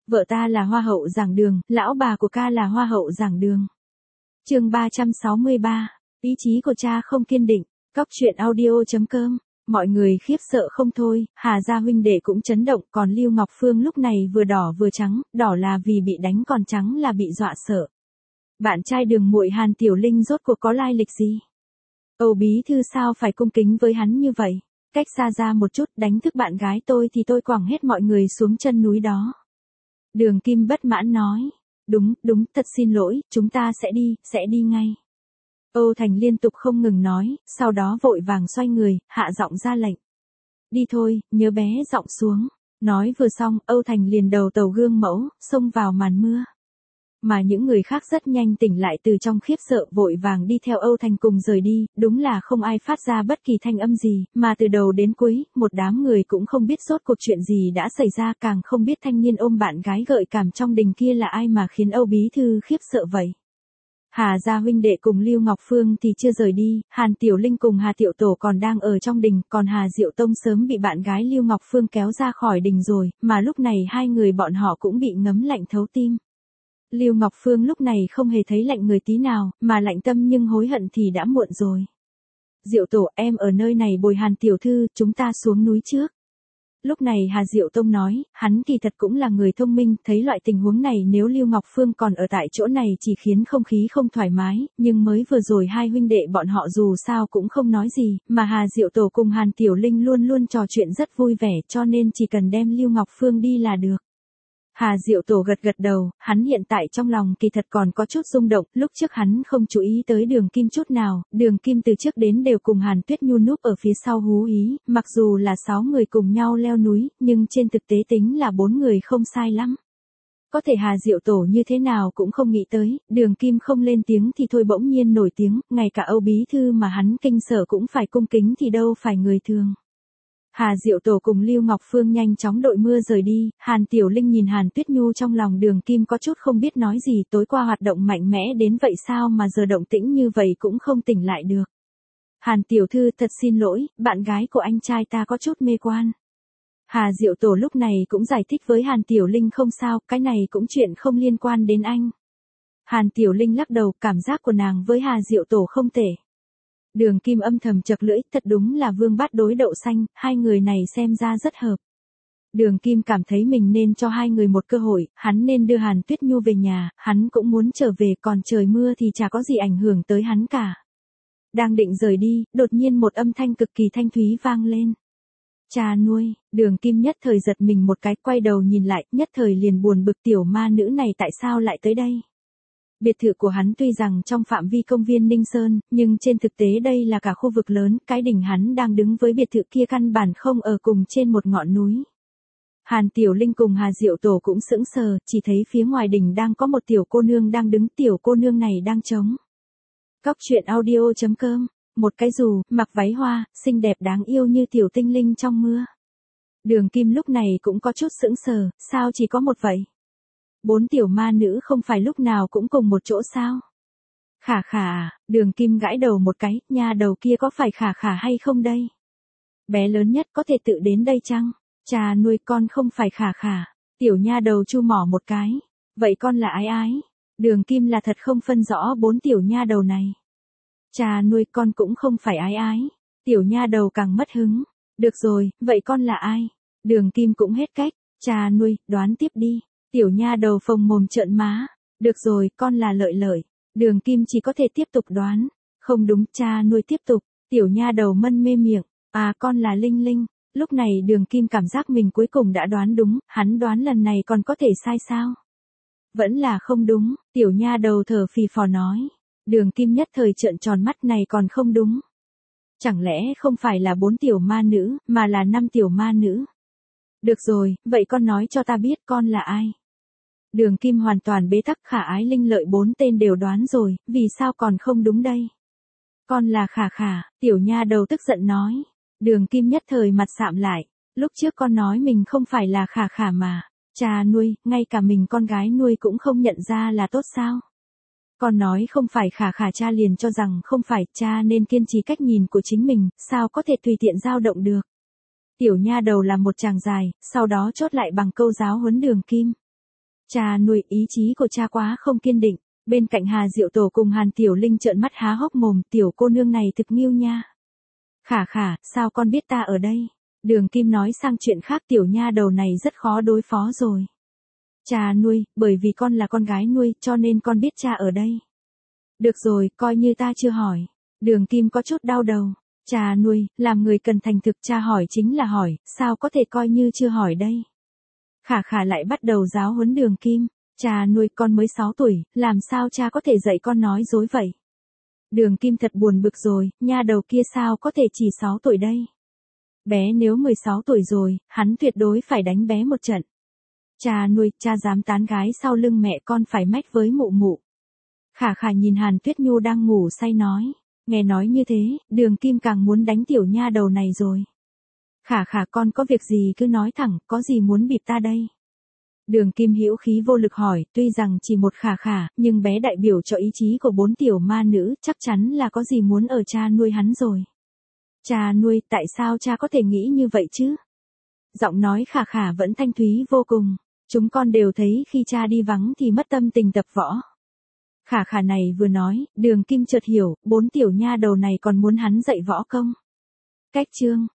Vợ ta là hoa hậu giảng đường, lão bà của ca là hoa hậu giảng đường. Chương 363, ý chí của cha không kiên định. Cóc truyện audio.com. Mọi người khiếp sợ không thôi, Hà gia huynh đệ cũng chấn động, còn Lưu Ngọc Phương lúc này vừa đỏ vừa trắng, đỏ là vì bị đánh còn trắng là bị dọa sợ. Bạn trai đường muội Hàn Tiểu Linh rốt cuộc có lai lịch gì? Âu bí thư sao phải cung kính với hắn như vậy? Cách xa ra một chút, đánh thức bạn gái tôi thì tôi quẳng hết mọi người xuống chân núi đó. Đường Kim bất mãn nói. Đúng, thật xin lỗi, chúng ta sẽ đi ngay. Âu Thành liên tục không ngừng nói, sau đó vội vàng xoay người, hạ giọng ra lệnh. Đi thôi, nhớ bé giọng xuống. Nói vừa xong, Âu Thành liền đầu tàu gương mẫu, xông vào màn mưa. Mà những người khác rất nhanh tỉnh lại từ trong khiếp sợ vội vàng đi theo Âu Thành cùng rời đi, đúng là không ai phát ra bất kỳ thanh âm gì, mà từ đầu đến cuối, một đám người cũng không biết rốt cuộc chuyện gì đã xảy ra, càng không biết thanh niên ôm bạn gái gợi cảm trong đình kia là ai mà khiến Âu bí thư khiếp sợ vậy. Hà gia huynh đệ cùng Lưu Ngọc Phương thì chưa rời đi, Hàn Tiểu Linh cùng Hà Tiểu Tổ còn đang ở trong đình, còn Hà Diệu Tông sớm bị bạn gái Lưu Ngọc Phương kéo ra khỏi đình rồi, mà lúc này hai người bọn họ cũng bị ngấm lạnh thấu tim. Lưu Ngọc Phương lúc này không hề thấy lạnh người tí nào, mà lạnh tâm nhưng hối hận thì đã muộn rồi. Diệu Tổ, em ở nơi này bồi Hàn Tiểu Thư, chúng ta xuống núi trước. Lúc này Hà Diệu Tông nói, hắn kỳ thật cũng là người thông minh, thấy loại tình huống này nếu Lưu Ngọc Phương còn ở tại chỗ này chỉ khiến không khí không thoải mái, nhưng mới vừa rồi hai huynh đệ bọn họ dù sao cũng không nói gì, mà Hà Diệu Tổ cùng Hàn Tiểu Linh luôn luôn trò chuyện rất vui vẻ cho nên chỉ cần đem Lưu Ngọc Phương đi là được. Hà Diệu Tổ gật đầu, hắn hiện tại trong lòng kỳ thật còn có chút rung động, lúc trước hắn không chú ý tới Đường Kim chút nào, Đường Kim từ trước đến đều cùng Hàn Tuyết Nhu núp ở phía sau hú ý, mặc dù là 6 người cùng nhau leo núi, nhưng trên thực tế tính là 4 người không sai lắm. Có thể Hà Diệu Tổ như thế nào cũng không nghĩ tới, Đường Kim không lên tiếng thì thôi bỗng nhiên nổi tiếng, ngay cả Âu bí thư mà hắn kinh sợ cũng phải cung kính thì đâu phải người thường. Hà Diệu Tổ cùng Lưu Ngọc Phương nhanh chóng đội mưa rời đi, Hàn Tiểu Linh nhìn Hàn Tuyết Nhu trong lòng Đường Kim có chút không biết nói gì, tối qua hoạt động mạnh mẽ đến vậy sao mà giờ động tĩnh như vậy cũng không tỉnh lại được. Hàn Tiểu Thư thật xin lỗi, bạn gái của anh trai ta có chút mê quan. Hà Diệu Tổ lúc này cũng giải thích với Hàn Tiểu Linh không sao, cái này cũng chuyện không liên quan đến anh. Hàn Tiểu Linh lắc đầu, cảm giác của nàng với Hà Diệu Tổ không tệ. Đường Kim âm thầm chật lưỡi, thật đúng là vương bát đối đậu xanh, hai người này xem ra rất hợp. Đường Kim cảm thấy mình nên cho hai người một cơ hội, hắn nên đưa Hàn Tuyết Nhu về nhà, hắn cũng muốn trở về, còn trời mưa thì chả có gì ảnh hưởng tới hắn cả. Đang định rời đi, đột nhiên một âm thanh cực kỳ thanh thúy vang lên. Cha nuôi, Đường Kim nhất thời giật mình một cái, quay đầu nhìn lại, nhất thời liền buồn bực tiểu ma nữ này tại sao lại tới đây. Biệt thự của hắn tuy rằng trong phạm vi công viên Ninh Sơn, nhưng trên thực tế đây là cả khu vực lớn, cái đỉnh hắn đang đứng với biệt thự kia căn bản không ở cùng trên một ngọn núi. Hàn Tiểu Linh cùng Hà Diệu Tổ cũng sững sờ, chỉ thấy phía ngoài đỉnh đang có một tiểu cô nương đang đứng, tiểu cô nương này đang trống. Cóc truyện audio.com, một cái dù, mặc váy hoa, xinh đẹp đáng yêu như tiểu tinh linh trong mưa. Đường Kim lúc này cũng có chút sững sờ, sao chỉ có một vậy? 4 tiểu ma nữ không phải lúc nào cũng cùng một chỗ sao? Khả à, Đường Kim gãi đầu một cái, nha đầu kia có phải khả hay không đây? Bé lớn nhất có thể tự đến đây chăng? Cha nuôi con không phải khả. Tiểu nha đầu chu mỏ một cái. Vậy con là ái? Đường Kim là thật không phân rõ 4 tiểu nha đầu này. Cha nuôi con cũng không phải ái. Tiểu nha đầu càng mất hứng. Được rồi, vậy con là ai? Đường Kim cũng hết cách. Cha nuôi, đoán tiếp đi. Tiểu nha đầu phồng mồm trợn má. Được rồi, con là Lợi. Đường Kim chỉ có thể tiếp tục đoán. Không đúng, cha nuôi tiếp tục. Tiểu nha đầu mân mê miệng. À, con là Linh. Lúc này Đường Kim cảm giác mình cuối cùng đã đoán đúng, hắn đoán lần này còn có thể sai sao? Vẫn là không đúng, tiểu nha đầu thở phì phò nói. Đường Kim nhất thời trợn tròn mắt, này còn không đúng. Chẳng lẽ không phải là 4 tiểu ma nữ, mà là 5 tiểu ma nữ? Được rồi, vậy con nói cho ta biết con là ai? Đường Kim hoàn toàn bế tắc, Khả Ái Linh Lợi 4 tên đều đoán rồi, vì sao còn không đúng đây? Con là Khả, tiểu nha đầu tức giận nói. Đường Kim nhất thời mặt sạm lại, lúc trước con nói mình không phải là Khả mà, cha nuôi, ngay cả mình con gái nuôi cũng không nhận ra là tốt sao? Con nói không phải Khả cha liền cho rằng không phải, cha nên kiên trì cách nhìn của chính mình, sao có thể tùy tiện dao động được? Tiểu nha đầu làm một tràng dài, sau đó chốt lại bằng câu giáo huấn Đường Kim. Cha nuôi, ý chí của cha quá không kiên định. Bên cạnh Hà Diệu Tổ cùng Hàn Tiểu Linh trợn mắt há hốc mồm, tiểu cô nương này thực nghiêu nha. Khả khả, sao con biết ta ở đây? Đường Kim nói sang chuyện khác, tiểu nha đầu này rất khó đối phó rồi. Cha nuôi, bởi vì con là con gái nuôi, cho nên con biết cha ở đây. Được rồi, coi như ta chưa hỏi. Đường Kim có chút đau đầu. Cha nuôi, làm người cần thành thực, cha hỏi chính là hỏi, sao có thể coi như chưa hỏi đây? Khả khả lại bắt đầu giáo huấn Đường Kim. Cha nuôi, con mới 6 tuổi, làm sao cha có thể dạy con nói dối vậy? Đường Kim thật buồn bực rồi, nha đầu kia sao có thể chỉ 6 tuổi đây? Bé nếu 16 tuổi rồi, hắn tuyệt đối phải đánh bé một trận. Cha nuôi, cha dám tán gái sau lưng mẹ con phải mách với mụ mụ. Khả khả nhìn Hàn Tuyết Nhu đang ngủ say nói. Nghe nói như thế, Đường Kim càng muốn đánh tiểu nha đầu này rồi. Khả khả, con có việc gì cứ nói thẳng, có gì muốn bịp ta đây? Đường Kim hữu khí vô lực hỏi, tuy rằng chỉ một khả khả, nhưng bé đại biểu cho ý chí của 4 tiểu ma nữ, chắc chắn là có gì muốn ở cha nuôi hắn rồi. Cha nuôi, tại sao cha có thể nghĩ như vậy chứ? Giọng nói khả khả vẫn thanh thúy vô cùng. Chúng con đều thấy khi cha đi vắng thì mất tâm tình tập võ. Khả khả này vừa nói, Đường Kim chợt hiểu, 4 tiểu nha đầu này còn muốn hắn dạy võ công. Cách chương